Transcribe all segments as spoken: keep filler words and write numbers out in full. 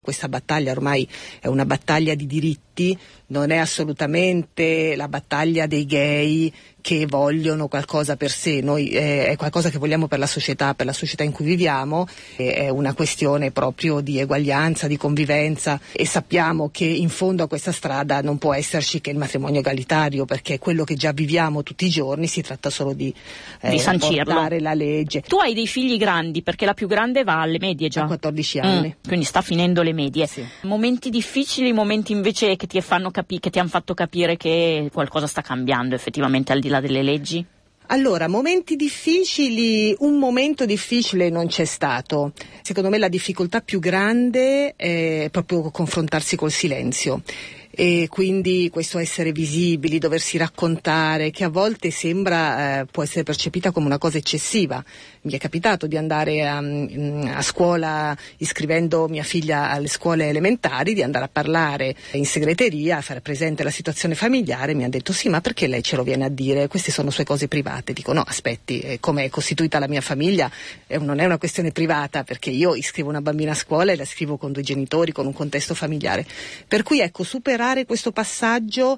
Questa battaglia ormai è una battaglia di diritti, non è assolutamente la battaglia dei gay che vogliono qualcosa per sé, noi eh, è qualcosa che vogliamo per la società, per la società in cui viviamo, eh, è una questione proprio di eguaglianza, di convivenza, e sappiamo che in fondo a questa strada non può esserci che il matrimonio egalitario, perché quello che già viviamo tutti i giorni, si tratta solo di, eh, di sancirlo, portare la legge. Tu hai dei figli grandi, perché la più grande va alle medie già? Ha quattordici anni. Mm, quindi sta finendo le medie. Sì. Momenti difficili, momenti invece che ti fanno capi- che ti hanno fatto capire che qualcosa sta cambiando effettivamente al di là delle leggi? Allora, momenti difficili, un momento difficile non c'è stato. Secondo me la difficoltà più grande è proprio confrontarsi col silenzio. E quindi questo essere visibili, doversi raccontare, che a volte sembra, eh, può essere percepita come una cosa eccessiva. Mi è capitato di andare a, a scuola, iscrivendo mia figlia alle scuole elementari, di andare a parlare in segreteria, a fare presente la situazione familiare. Mi hanno detto: sì, ma perché lei ce lo viene a dire? Queste sono sue cose private. Dico: no, aspetti, eh, come è costituita la mia famiglia eh, non è una questione privata, perché io iscrivo una bambina a scuola e la iscrivo con due genitori, con un contesto familiare. Per cui ecco, superare questo passaggio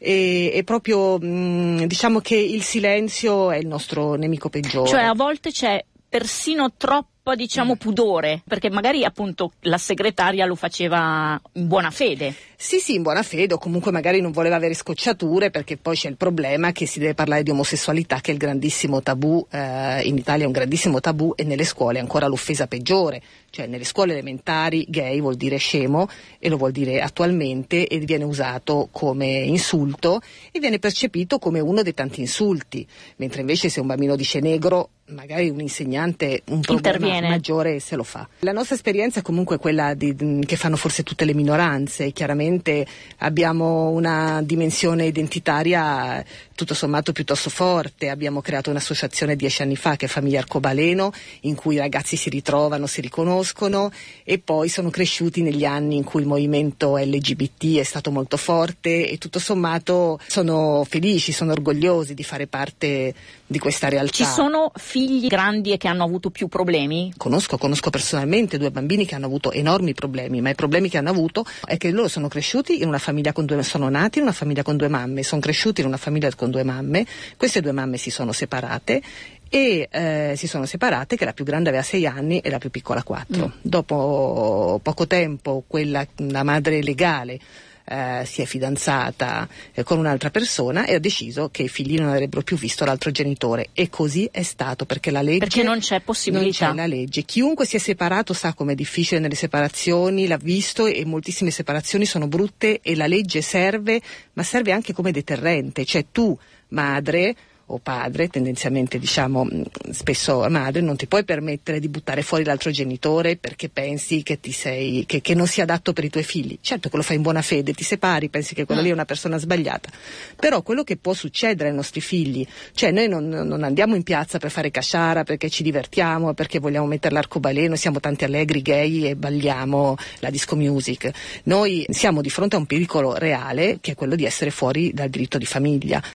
è, è proprio, mh, diciamo che il silenzio è il nostro nemico peggiore. Cioè a volte c'è persino troppo, diciamo, pudore, perché magari appunto la segretaria lo faceva in buona fede. Sì, sì, in buona fede, o comunque magari non voleva avere scocciature, perché poi c'è il problema che si deve parlare di omosessualità, che è il grandissimo tabù, eh, in Italia è un grandissimo tabù, e nelle scuole è ancora l'offesa peggiore. Cioè nelle scuole elementari gay vuol dire scemo, e lo vuol dire attualmente, e viene usato come insulto e viene percepito come uno dei tanti insulti, mentre invece se un bambino dice negro, magari un insegnante un problema interviene maggiore se lo fa. La nostra esperienza è comunque quella di, che fanno forse tutte le minoranze. Chiaramente abbiamo una dimensione identitaria tutto sommato piuttosto forte. Abbiamo creato un'associazione dieci anni fa che è Famiglia Arcobaleno, in cui i ragazzi si ritrovano, si riconoscono, e poi sono cresciuti negli anni in cui il movimento L G B T è stato molto forte, e tutto sommato sono felici, sono orgogliosi di fare parte di questa realtà. Ci sono figli grandi e che hanno avuto più problemi? Conosco, conosco personalmente due bambini che hanno avuto enormi problemi, ma i problemi che hanno avuto è che loro sono cresciuti in una famiglia con due, sono nati in una famiglia con due mamme, sono cresciuti in una famiglia con due mamme, queste due mamme si sono separate e eh, si sono separate che la più grande aveva sei anni e la più piccola quattro. Mm. Dopo poco tempo quella, la madre legale, Uh, si è fidanzata eh, con un'altra persona e ha deciso che i figli non avrebbero più visto l'altro genitore, e così è stato, perché la legge perché non c'è possibilità, non c'è la legge. Chiunque si è separato sa com'è difficile nelle separazioni, l'ha visto, e moltissime separazioni sono brutte, e la legge serve, ma serve anche come deterrente. Cioè tu, madre o padre, tendenzialmente diciamo spesso madre, non ti puoi permettere di buttare fuori l'altro genitore perché pensi che ti sei che, che non sia adatto per i tuoi figli. Certo che lo fai in buona fede, ti separi, pensi che quella lì è una persona sbagliata, però quello che può succedere ai nostri figli, cioè noi non, non andiamo in piazza per fare casciara, perché ci divertiamo, perché vogliamo mettere l'arcobaleno, siamo tanti allegri gay e balliamo la disco music. Noi siamo di fronte a un pericolo reale, che è quello di essere fuori dal diritto di famiglia,